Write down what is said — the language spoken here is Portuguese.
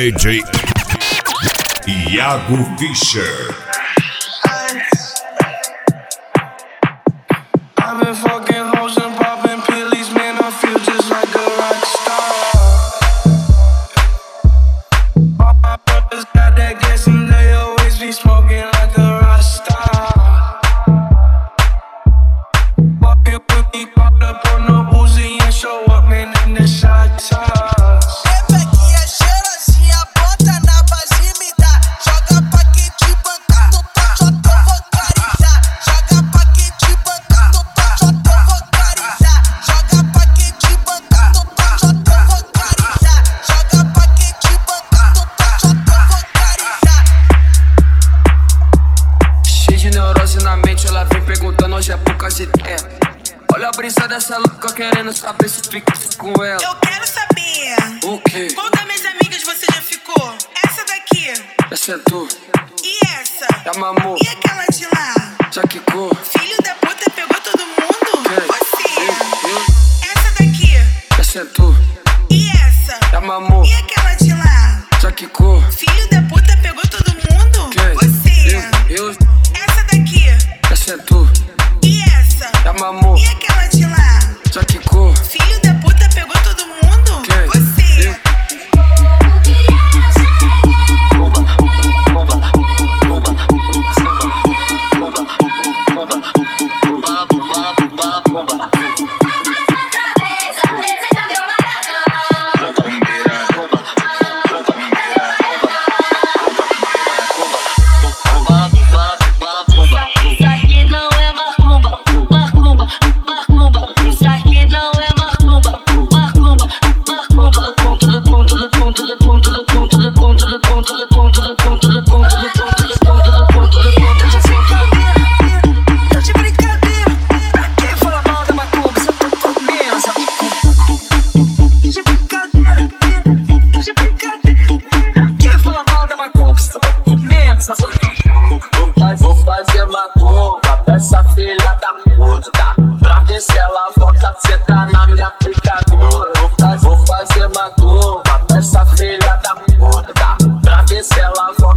DJ Iago Fischer. I've been fucking hoes and popping pillies, man, I feel just like a rock star. All my brothers got that gas and they always be smoking like a rock star. Walking with me, caught up on no Uzi and show up, man, in the shot toss. Olha a brisa dessa louca querendo saber se fica com ela. Eu quero saber. O quê? Qual das minhas amigas você já ficou? Essa daqui. Essa é tu. E essa? Já mamou. E aquela de lá? Já quicou. Filho da puta pegou todo mundo? Quem? Você. Essa daqui. Essa é tu. E essa? Já mamou. E aquela de lá? Já quicou. Filho da puta pegou todo mundo? Quem? Você. Essa daqui. Essa é tu. E essa? Já mamou. E aquela de lá? Já quicou. Filho da puta pegou todo mundo? Quem? Você. Vou fazer macumba dessa filha da puta, pra ver se ela volta, cê tá na minha picadura. Vou fazer macumba dessa filha da puta, pra ver se ela volta.